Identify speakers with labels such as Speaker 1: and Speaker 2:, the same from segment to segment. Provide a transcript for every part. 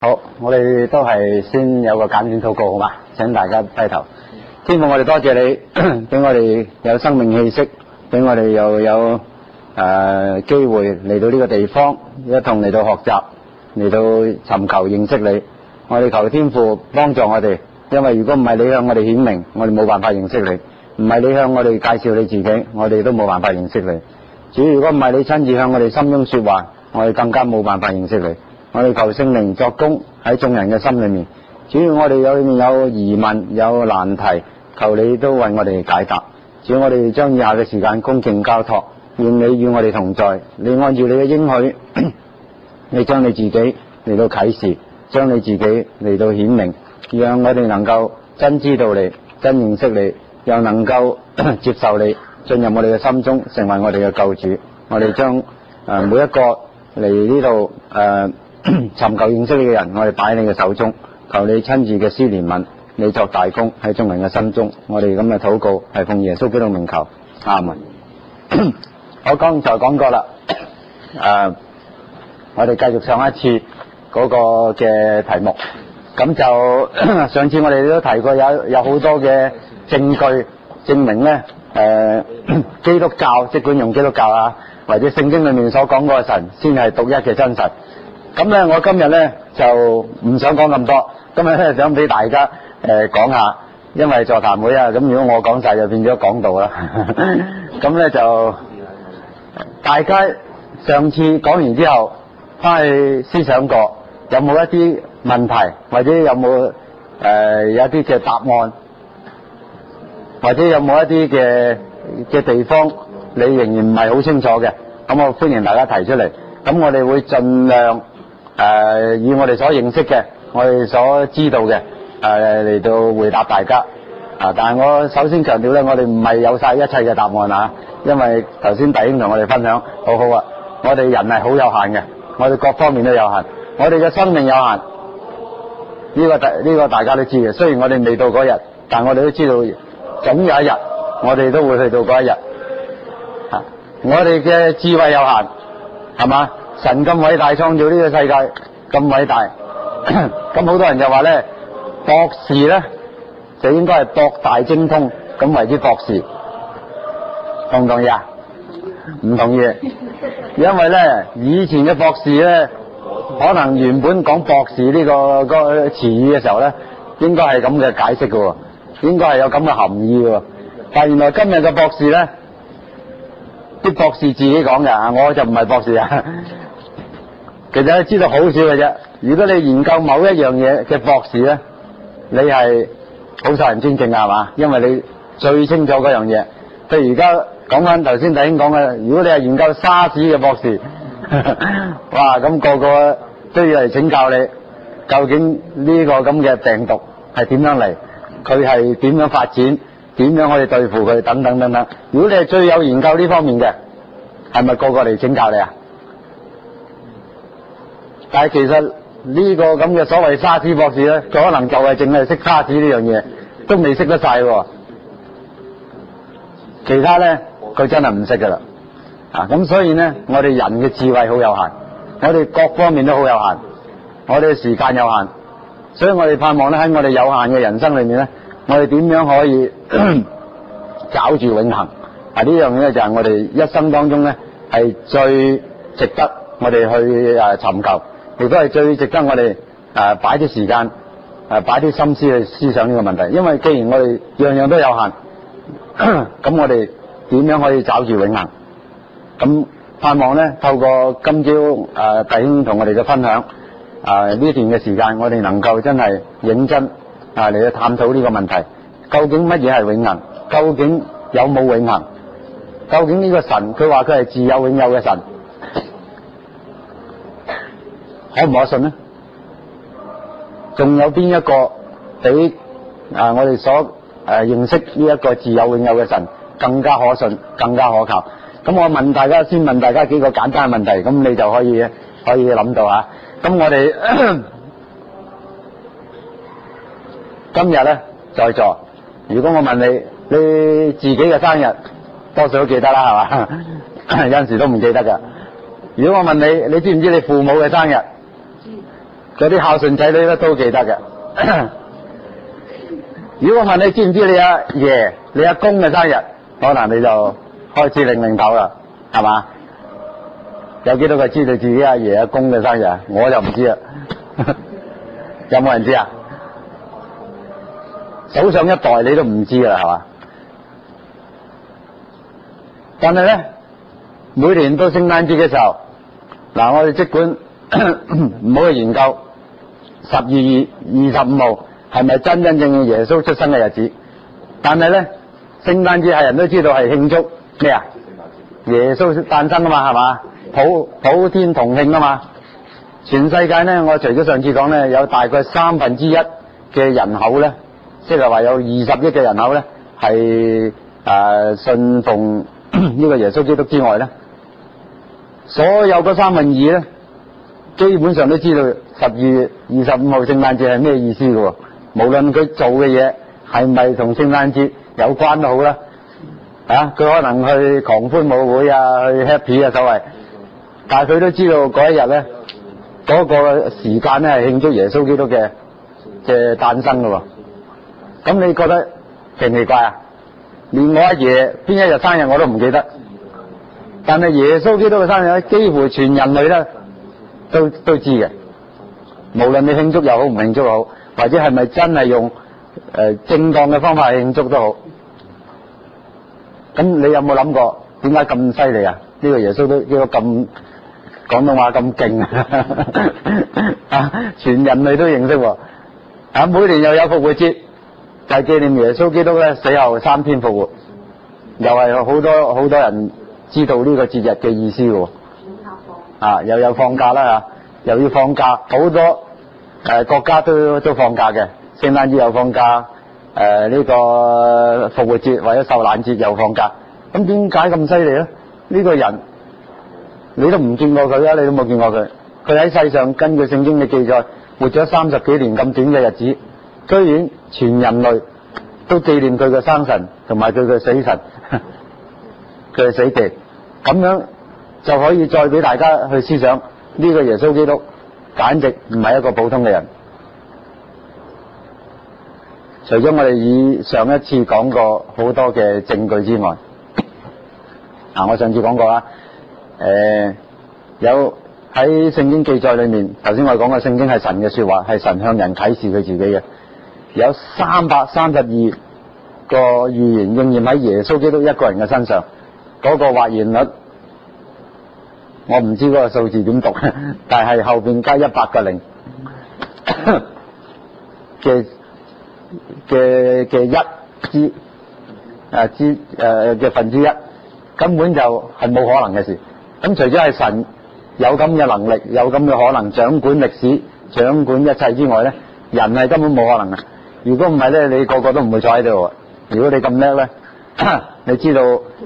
Speaker 1: 好，我哋都係先有個簡短禱告，好嘛？請大家低頭。天父，我哋多謝你，俾我哋有生命氣息，俾我哋又有機會嚟到呢個地方，一同嚟到學習，嚟到尋求認識你。我哋求天父幫助我哋，因為如果唔係你向我哋顯明，我哋冇辦法認識你；唔係你向我哋介紹你自己，我哋都冇辦法認識你。主，如果唔係你親自向我哋心中說話，我哋更加冇辦法認識你。我哋求聖靈作工喺眾人嘅心裏面，主要我哋有疑問有難題，求你都為我哋解答。主，我哋將以下嘅時間恭敬交託，願你與我哋同在，你按照你嘅應許，你將你自己嚟到啟示，將你自己嚟到顯明，讓我哋能夠真知道你，真認識你，又能夠接受你進入我哋嘅心中，成為我哋嘅救主。我哋將每一個嚟呢度尋求認識你嘅人，我哋擺喺你嘅手中，求你親自嘅施憐憫，你作大功喺眾人嘅心中。我哋咁嘅禱告係奉耶穌基督名求，阿門。我剛才講過啦，我哋繼續上一次嗰個嘅題目。咁就上次我哋都提過有好多嘅證據證明咧，基督教即管用基督教啊，或者聖經裏面所講嗰個神先係獨一嘅真神。咁咧，我今日咧就唔想講咁多，今日咧想俾大家講下，因為座談會啊，咁如果我講晒就變咗講道啦。咁咧就大家上次講完之後，翻去思想過，有冇一啲問題，或者有冇有一啲嘅答案，或者有冇一啲嘅地方你仍然唔係好清楚嘅，咁我歡迎大家提出嚟。咁我哋會盡量以我哋所認識嘅，我哋所知道嘅嚟到回答大家。但係我首先強調咧，我哋唔係有晒一切嘅答案啊，因為頭先弟兄同我哋分享好好啊，我哋人係好有限嘅，我哋各方面都有限，我哋嘅生命有限，呢個大家都知嘅。雖然我哋未到嗰日，但我哋都知道總有一日我哋都會去到嗰一日。我哋嘅智慧有限，係嘛？神咁偉大，創造呢個世界咁偉大，咁好多人就話咧，博士咧就應該係博大精通，咁為之博士，同唔同意啊？唔同意，因為咧以前嘅博士咧，可能原本講博士呢個詞語嘅時候咧，應該係咁嘅解釋嘅喎，應該係有咁嘅含義嘅喎，但係原來今日嘅博士咧，啲博士自己講嘅，我就唔係博士啊。其實你知道好少嘅啫。如果你研究某一樣嘢嘅博士咧，你係好受人尊敬啊，係嘛？因為你最清楚嗰樣嘢。譬如而家講翻頭先弟兄講嘅，如果你係研究沙士嘅博士，哇，咁個個都要嚟請教你，究竟呢個咁嘅病毒係點樣嚟？佢係點樣發展？點樣可以對付佢？等等等等。如果你係最有研究呢方面嘅，係咪個個嚟請教你啊？但係其實呢個咁嘅所謂沙士博士咧，佢可能就係淨係識沙士呢樣嘢，都未識得晒喎。其他咧，佢真係唔識噶啦。咁所以咧，我哋人嘅智慧好有限，我哋各方面都好有限，我哋嘅時間有限，所以我哋盼望咧喺我哋有限嘅人生裏面咧，我哋點樣可以找住永恆？呢樣嘢就係我哋一生當中咧係最值得我哋去尋求。亦都係最值得我哋擺啲時間擺啲心思去思想呢個問題。因為既然我哋樣樣都有限，咁我哋點樣可以找住永恆？咁盼望咧透過今朝弟兄同我哋嘅分享呢段嘅時間，我哋能夠真係認真嚟去探討呢個問題。究竟乜嘢係永恆？究竟有冇永恆？究竟呢個神佢話佢係自有永有嘅神，可唔可信呢？仲有邊一個比我哋所認識呢一個自有永有嘅神更加可信、更加可靠？咁我問大家，先問大家幾個簡單嘅問題，咁你就可以諗到嚇。咁我哋今日咧在座，如果我問你自己嘅生日，多數都記得啦，係嘛？有陣時都唔記得㗎。如果我問你知唔知你父母嘅生日？ 嗰啲孝順仔女咧都記得嘅。如果我問你知唔知你阿爺、你阿公嘅生日，可能你就開始擰頭啦，係嘛？有幾多個知道自己阿爺、阿公嘅生日啊？我就唔知啦。有冇人知啊？數上一代你都唔知啦，係嘛？但係咧，每年到聖誕節嘅時候，嗱，我哋即管唔好去研究12月25號係咪真真正正耶穌出生嘅日子，但係咧，聖誕節係人都知道係慶祝咩啊？耶穌誕生啊嘛，係嘛？普天同慶啊嘛！全世界咧，我除咗上次講咧，有大概1/3嘅人口咧，即係話有20億嘅人口咧，係信奉呢個耶穌基督之外咧，所有嗰2/3咧，基本上都知道12月25號聖誕節係咩意思嘅喎。無論佢做嘅嘢係咪同聖誕節有關都好啦，佢可能去狂歡舞會啊，去 happy 啊所謂，但係佢都知道嗰一日咧，嗰個時間咧係慶祝耶穌基督嘅誕生嘅喎。咁你覺得奇唔奇怪啊？連我阿爺邊一日生日我都唔記得，但係耶穌基督嘅生日咧，幾乎全人類咧都知嘅。無論你慶祝又好，唔慶祝又好，或者係咪真係用正當嘅方法去慶祝都好。咁你有冇諗過點解咁犀利啊？呢個耶穌都呢個咁廣東話咁勁啊！全人類都認識喎。每年又有復活節，就係紀念耶穌基督咧死後3天復活，又係好多人知道呢個節日嘅意思喎。又有放假啦又要放假，好多國家都放假嘅，聖誕節又放假，呢個復活節或者受難節又放假。咁點解咁犀利咧？呢個人你都唔見過佢啊，你都冇見過佢。佢喺世上根據聖經嘅記載，活咗30幾年咁短嘅日子，居然全人類都紀念佢嘅生辰同埋佢嘅死辰，佢嘅死地，咁樣就可以再俾大家去思想呢個耶穌基督簡直唔係一個普通嘅人。除咗我哋以上一次講過好多嘅證據之外，我上次講過啦，有喺聖經記載裏面，頭先我哋講過聖經係神嘅說話，係神向人啟示佢自己嘅，有332個預言應驗喺耶穌基督一個人嘅身上。嗰個或然率我唔知嗰個數字點讀，但係後邊加100個零嘅分之一，根本就係冇可能嘅事。咁除咗係神有咁嘅能力，有咁嘅可能掌管歷史、掌管一切之外咧，人係根本冇可能嘅。如果唔係咧，你個個都唔會坐喺度。如果你咁叻咧，你知道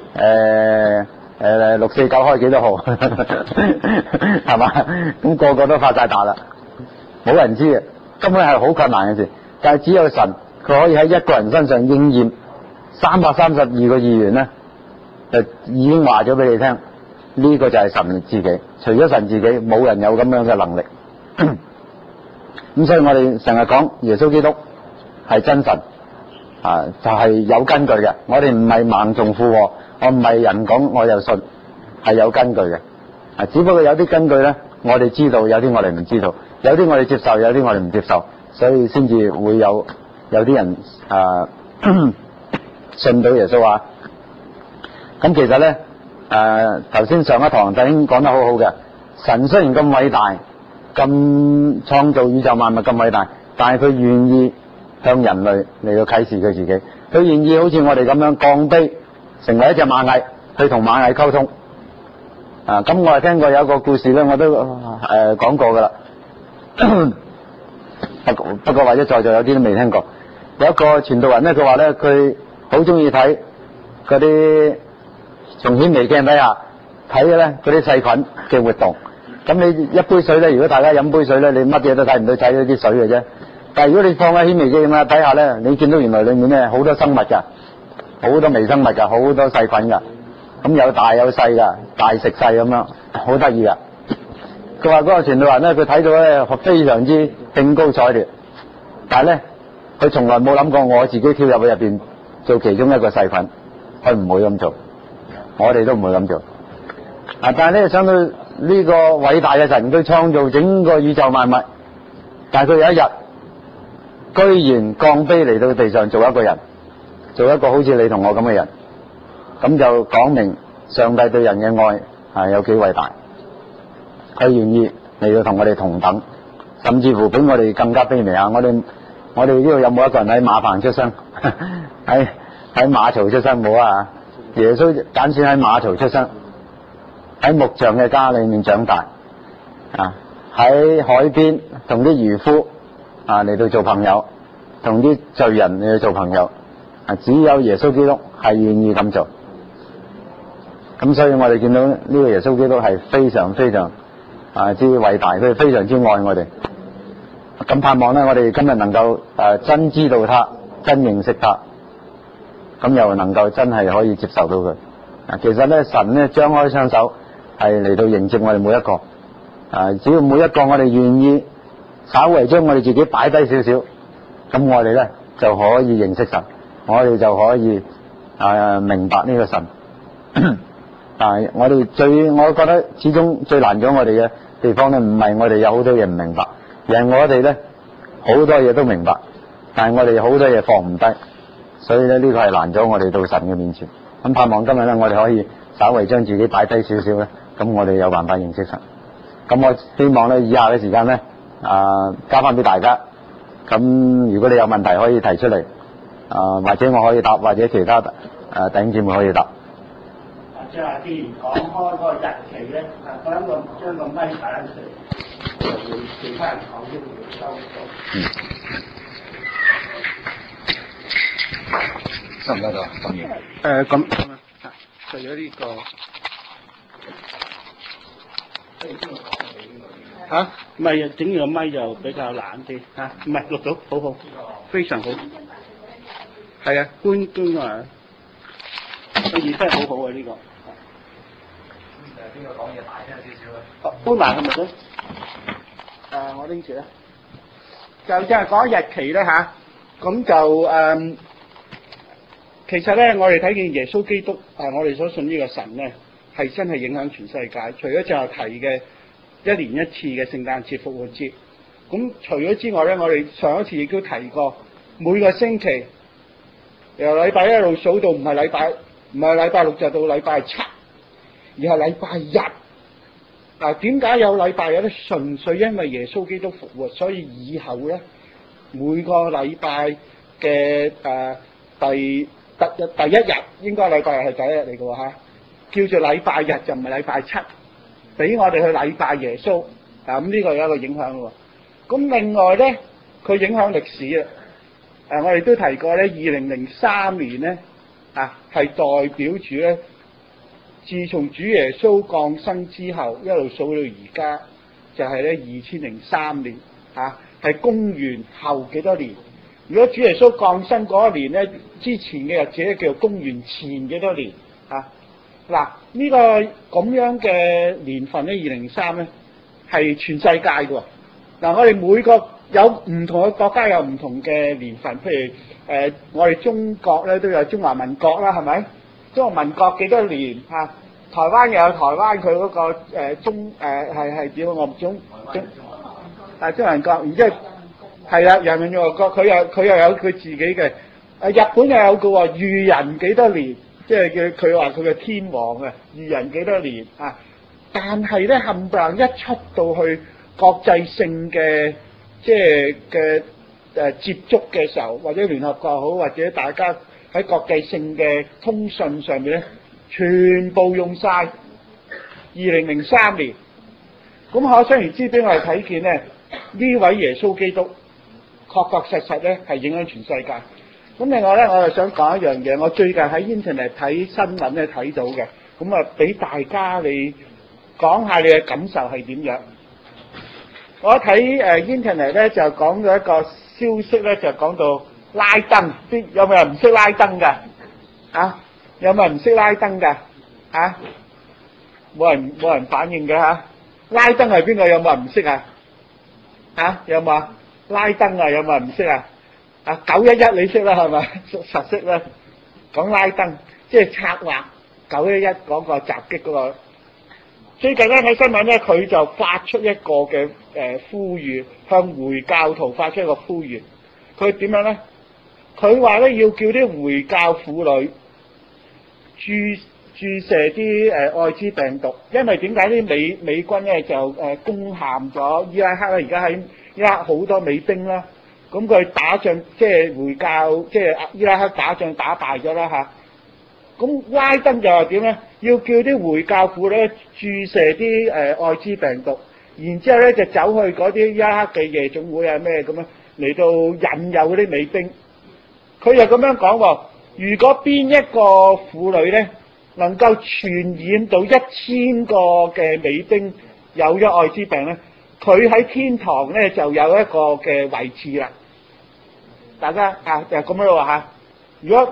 Speaker 1: 649開幾多號係嘛？咁個個都發晒達啦，冇人知嘅，根本係好困難嘅事。但係只有神，佢可以喺一個人身上應驗332個預言咧，就已經話咗俾你聽，呢個就係神自己。除咗神自己，冇人有咁樣嘅能力。咁所以我哋成日講耶穌基督係真神就係有根據嘅。我哋唔係盲從附和，我唔係人講我就信，係有根據嘅。只不過有啲根據咧，我哋知道，有啲我哋唔知道，有啲我哋接受，有啲我哋唔接受，所以先至會有啲人信到耶穌啊。咁其實咧頭先上一堂弟兄講得好好嘅，神雖然咁偉大，咁創造宇宙萬物咁偉大，但係佢願意向人類嚟到啟示佢自己，佢願意好似我哋咁樣降卑，成為一隻螞蟻去同螞蟻溝通。咁我係聽過有一個故事咧，我都講過噶啦。不過或者在座有啲都未聽過。有一個傳道人咧，佢話咧佢好中意睇嗰啲從顯微鏡底下睇嘅咧嗰啲細菌嘅活動。咁你一杯水咧，如果大家飲杯水咧，你乜嘢都睇唔到，睇到啲水嘅啫。但係如果你放喺顯微鏡底下咧，你見到原來裏面咧好多生物㗎，好多微生物㗎，好多細菌㗎。咁有大有細㗎，大食細咁樣，好得意㗎。 佢話嗰個傳道人咧，佢睇到咧非常之興高采烈，但係咧佢從來冇諗過我自己跳入去入邊做其中一個細菌，佢唔會咁做，我哋都唔會咁做。但係咧想到呢個偉大嘅神，佢創造整個宇宙萬物，但係佢有一日居然降卑嚟到地上做一個人，做一個好似你同我咁嘅人，咁就講明上帝對人嘅愛係有幾偉大。佢願意嚟到同我哋同等，甚至乎比我哋更加卑微啊！我哋呢度有冇一個人喺馬棚出生？喺馬槽出生冇啊？耶穌揀選喺馬槽出生，喺木匠嘅家裏面長大啊！喺海邊同啲漁夫啊嚟到做朋友，同啲罪人嚟到做朋友啊！只有耶穌基督係願意咁做。咁所以我哋見到呢個耶穌基督係非常非常之偉大，佢非常之愛我哋。咁盼望咧，我哋今日能夠真知道他，真認識他，咁又能夠真係可以接受到佢。其實咧，神咧張開雙手係嚟到迎接我哋每一個。只要每一個我哋願意稍微將我哋自己擺低少少，咁我哋咧就可以認識神，我哋就可以明白呢個神。但係我覺得始終最難咗我哋嘅地方咧，唔係我哋有好多嘢唔明白，而係我哋咧好多嘢都明白，但係我哋好多嘢放唔低，所以咧呢個係難咗我哋到神嘅面前。咁盼望今日咧，我哋可以稍微將自己擺低少少咧，咁我哋有辦法認識神。咁我希望咧以下嘅時間咧交翻俾大家。咁如果你有問題可以提出嚟，或者我可以答，或者其他弟兄姊妹可以答。
Speaker 2: 即係既然講開嗰個日期咧，我諗我將個咪擺喺度，就會其他人講都會收到。
Speaker 1: 收唔收到？當然。
Speaker 2: 咁除咗呢個唔係整個咪就比較懶啲嚇，唔係錄到好好，非常好。係啊，官啊，個耳真係好好啊呢個。
Speaker 1: 邊個講嘢大聲少少
Speaker 2: 搬埋係咪先？我拎住啦。就即係講日期咧嚇，咁就其實咧，我哋睇見耶穌基督我哋所信呢個神咧，係真係影響全世界。除咗就係提嘅一年一次嘅聖誕節、復活節，咁除咗之外咧，我哋上一次亦都提過，每個星期由禮拜一路數到唔係禮拜六就到禮拜七。而係禮拜日。點解有禮拜日咧？純粹因為耶穌基督復活，所以以後咧每個禮拜嘅第一日，應該禮拜日係第一日嚟嘅喎，叫做禮拜日就唔係禮拜七，俾我哋去禮拜耶穌。咁呢個有一個影響喎。咁另外咧，佢影響歷史啊。我哋都提過咧，2003年咧係代表住咧。自從主耶穌降生之後，一路數到而家，就係咧2003年係公元後幾多年？如果主耶穌降生嗰一年咧，之前嘅日子咧叫做公元前幾多年？呢個咁樣嘅年份咧，2003咧係全世界嘅喎。我哋每個有唔同嘅國家有唔同嘅年份，譬如我哋中國咧都有中華民國啦，係咪？中華民國幾多年台灣又有台灣佢嗰個係點？我唔中中華民國，然之後係啦，人民共和國佢又有佢自己嘅。日本又有個喎，裕仁幾多年？即係佢話佢嘅天皇裕仁幾多年但係咧冚唪唥一出到去國際性嘅即係嘅接觸嘅時候，或者聯合國好，或者大家喺國際性嘅通訊上面咧，全部用晒2003年。咁可想而知，俾我哋睇見咧，呢位耶穌基督確確實實咧係影響全世界。咁另外咧，我又想講一樣嘢，我最近喺 Internet 睇新聞咧睇到嘅，咁俾大家你講下你嘅感受係點樣？我睇Internet 咧就講咗一個消息咧，就講到拉登，有冇人唔識拉登㗎？有冇人唔識拉登㗎？冇人反應嘅拉登係邊個？有冇人唔識啊？有冇啊？拉登啊，有冇人唔識啊？911你識啦係咪？實識啦。講拉登，即係策劃911嗰個襲擊嗰個。最近咧睇新聞咧，佢就發出一個嘅呼籲，向回教徒發出一個呼籲。佢點樣咧？佢話咧要叫啲回教婦女注射啲愛滋病毒，因為點解啲美軍咧就攻陷咗伊拉克咧？而家喺伊拉克好多美兵啦，咁佢打仗即係回教即係伊拉克打仗打敗咗啦嚇。咁拉登就話點咧？要叫啲回教婦咧注射啲愛滋病毒，然之後咧就走去嗰啲伊拉克嘅夜總會啊咩咁樣嚟到引誘嗰啲美兵。佢又咁樣講喎，如果邊一個婦女咧能夠傳染到1000個嘅美兵有咗愛滋病咧，佢喺天堂咧就有一個嘅位置啦。大家就咁樣咯嚇。如果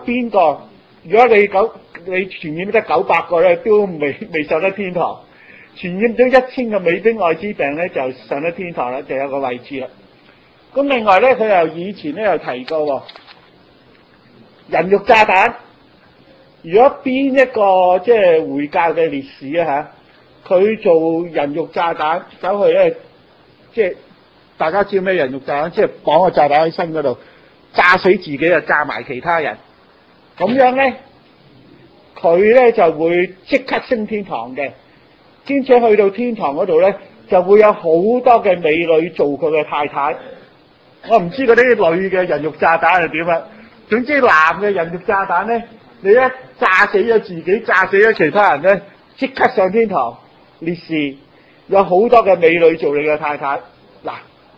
Speaker 2: 你傳染得900個咧，都未上得天堂；傳染咗1000個美兵愛滋病咧，就上得天堂啦，就有個位置啦。咁另外咧，佢又以前咧又提過喎，人肉炸彈。如果邊一個即係回教嘅烈士啊佢做人肉炸彈走去咧，即係大家知咩人肉炸彈？即係綁個炸彈喺身嗰度，炸死自己就炸埋其他人。咁樣咧，佢咧就會即刻升天堂嘅，兼且去到天堂嗰度咧，就會有好多嘅美女做佢嘅太太。我唔知嗰啲女嘅人肉炸彈係點啊，總之男嘅人肉炸彈咧，你一炸死咗自己，炸死咗其他人咧，即刻上天堂。烈士有好多嘅美女做你嘅太太。嗱，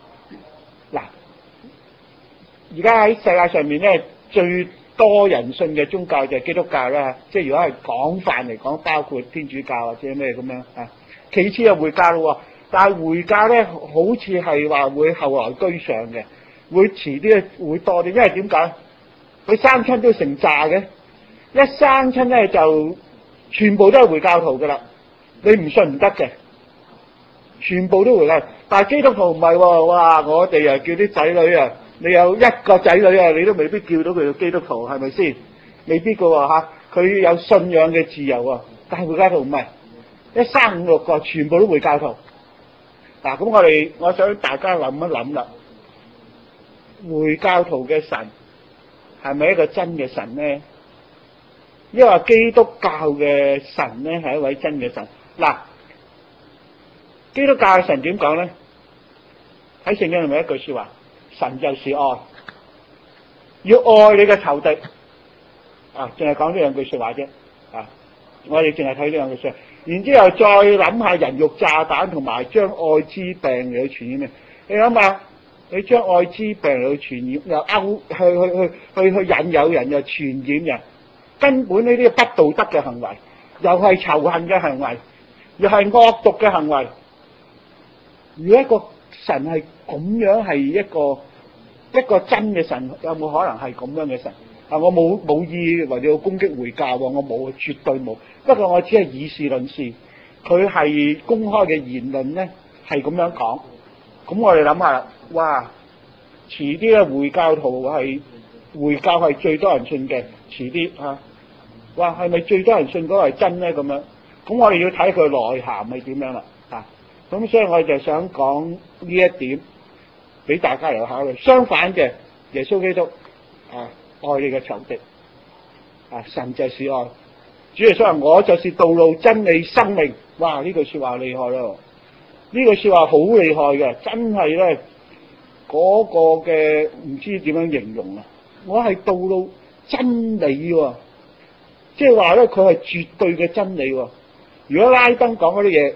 Speaker 2: 而家喺世界上面咧，最多人信嘅宗教就係基督教啦，即係如果係廣泛嚟講，包括天主教或者咩咁樣啊。其次係回教咯，但係回教咧好似係話會後來居上嘅，會遲啲會多啲，因為點解？佢生親都成炸嘅，一生親咧就全部都係回教徒噶啦，你唔信唔得嘅，全部都回教。但係基督徒唔係喎，哇！我哋叫啲仔女啊，你有一個仔女啊，你都未必叫到佢做基督徒，係咪先？未必噶喎嚇，佢有信仰嘅自由啊。但係回教徒唔係，一生5、6個全部都回教徒。嗱，咁我想大家諗一諗啦，回教徒嘅神係咪一個真嘅神呢？因為基督教嘅神咧係一位真嘅神。嗱，基督教嘅神點講咧？喺聖經裏面一句說話，神就是愛，要愛你嘅仇敵。淨係講呢兩句說話啫。我哋淨係睇呢兩句說話，然之後再諗下人肉炸彈同埋將愛滋病嚟去傳染嘅。你諗下，你將愛滋病嚟去傳染，又去引誘人，又傳染人。根本呢啲不道德嘅行為，又係仇恨嘅行為，又係惡毒嘅行為。如果一個神係咁樣，係一個真嘅神，有冇可能係咁樣嘅神？我冇意為你要攻擊回教喎，我冇，絕對冇。不過我只係以事論事，佢係公開嘅言論咧，係咁樣講。咁我哋諗下啦，哇！遲啲咧回教係最多人信嘅，遲啲哇，係咪最多人信嗰個係真咧？咁樣，咁我哋要睇佢內涵係點樣啦。咁所以我就想講呢一點俾大家嚟考慮。相反嘅，耶穌基督愛你嘅仇敵，神就是愛。主耶穌話：我就是道路、真理、生命。哇！呢句說話厲害咯，呢句說話好厲害嘅，真係咧嗰個嘅唔知點樣形容啊！我係道路、真理喎。即係話咧，佢係絕對嘅真理喎。如果拉登講嗰啲嘢，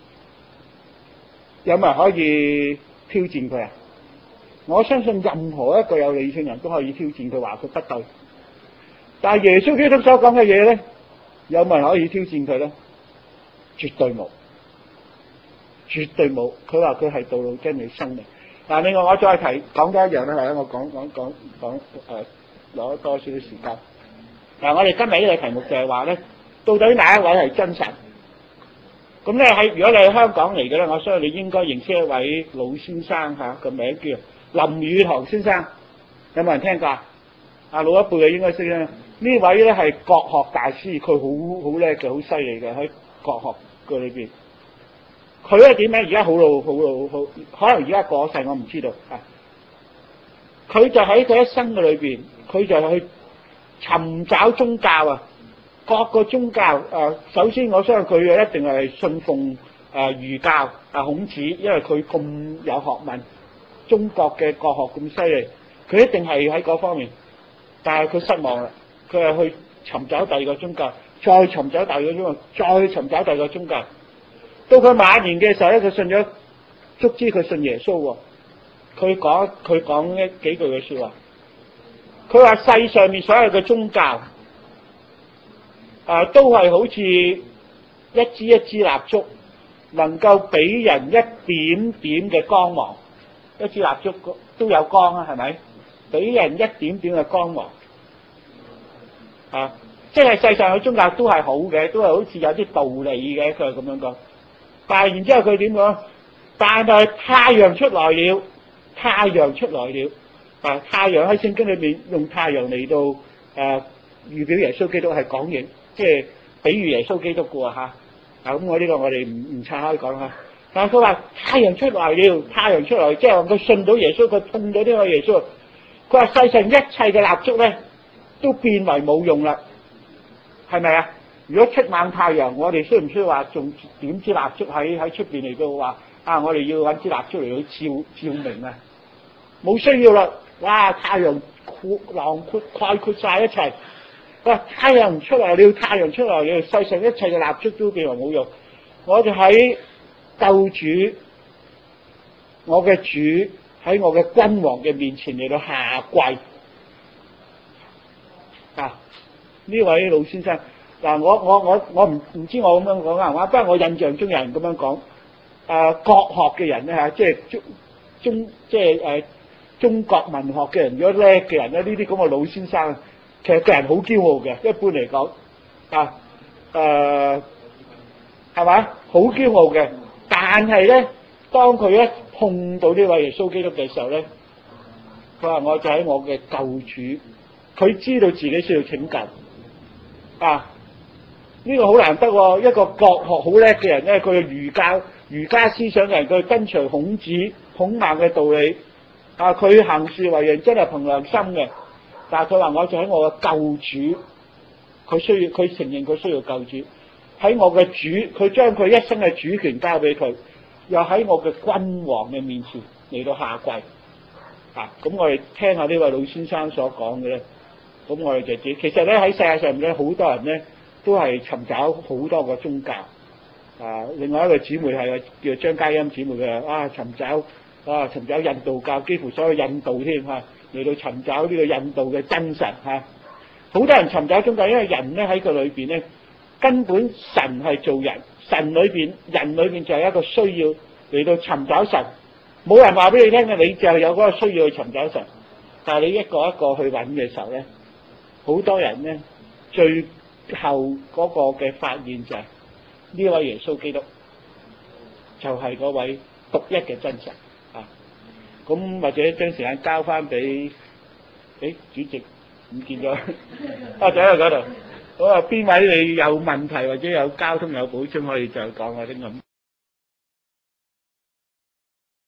Speaker 2: 有冇人可以挑戰佢啊？我相信任何一個有理性人都可以挑戰佢，話佢不對。但係耶穌基督所講嘅嘢咧，有冇人可以挑戰佢咧？絕對冇，絕對冇。佢話佢係道路、真理、生命。另外我再講多一樣啦，我講攞多少少時間。我哋今日呢個題目就係話咧，到底哪一位係真神？ 咁咧如果你喺香港嚟嘅咧，我相信你應該認識一位老先生嚇，個名叫林語堂先生，有冇人聽過啊？老一輩嘅應該識啦。呢位咧係國學大師，佢好叻嘅，好犀利嘅喺國學嘅裏邊。佢咧點咧？而家好老，可能而家過世，我唔知道啊。佢就喺佢一生嘅裏邊，佢就去尋找宗教啊，各個宗教首先我相信佢一定係信奉儒教孔子，因為佢咁有學問，中國嘅國學咁犀利，佢一定係喺嗰方面。但係佢失望啦，佢係去尋找第二個宗教，再尋找第二個宗教，再尋找第二個宗教。到佢晚年嘅時候咧，佢信咗，足知佢信耶穌喎。佢講幾句嘅説話，佢話世上面所有嘅宗教都係好似一支一支蠟燭，能夠俾人一點點嘅光芒。一支蠟燭都有光啊，係咪？俾人一點點嘅光芒即係世上嘅宗教都係好嘅，都係好似有啲道理嘅，佢係咁樣講。但係然之後佢點講？但係太陽出來了，太陽出來了。太陽喺聖經裏面用太陽嚟到預表耶穌基督係講嘢，即係比喻耶穌基督嘅喎嚇。咁我呢個我哋唔拆開講嚇。但係佢話太陽出來了，太陽出來，即係話佢信到耶穌，佢碰到呢個耶穌。佢話世上一切嘅蠟燭咧，都變為冇用啦，係咪啊？如果出猛太陽，我哋需唔需要話仲點支蠟燭喺出邊嚟到話我哋要揾支蠟燭嚟到照明啊？冇需要啦！哇！太陽囊括概括晒一切。哇！太陽出來了，太陽出來了，世上一切嘅蠟燭都變為冇用。我哋喺救主，我嘅主喺我嘅君王嘅面前嚟到下跪。呢位老先生我唔知我咁樣講不過我印象中有人咁樣講。國學嘅人咧即係中國文學嘅人，如果叻嘅人咧，呢啲咁嘅老先生，其實個人好驕傲嘅，一般嚟講係咪？好驕傲嘅。但係咧，當佢一碰到呢位耶穌基督嘅時候咧，佢話我就喺我嘅救主，佢知道自己需要拯救。呢個好難得喎，一個國學好叻嘅人咧，佢嘅儒家思想嘅人，佢跟隨孔孟嘅道理，佢行事為人真係憑良心嘅。但係佢話我就喺我嘅救主，佢承認佢需要救主，喺我嘅主，佢將佢一生嘅主權交俾佢，又喺我嘅君王嘅面前嚟到下跪。咁我哋聽下呢位老先生所講嘅咧，咁我哋就知其實咧喺世界上咧好多人咧都係尋找好多個宗教。另外一個姊妹係叫張嘉欣姊妹嘅尋找印度教，幾乎所有印度添嚟到尋找呢個印度嘅真神好多人尋找宗教，因為人咧喺佢裏邊咧根本神係做人，人裏邊就係一個需要嚟到尋找神。冇人話俾你聽嘅，你就有嗰個需要去尋找神。但係你一個一個去揾嘅時候咧，好多人咧最後嗰個嘅發現就係呢位耶穌基督就係嗰位獨一嘅真神。咁或者將時間交翻俾主席，唔見咗就喺嗰度。好邊位你有問題或者有交通有補充可以就講下先咁。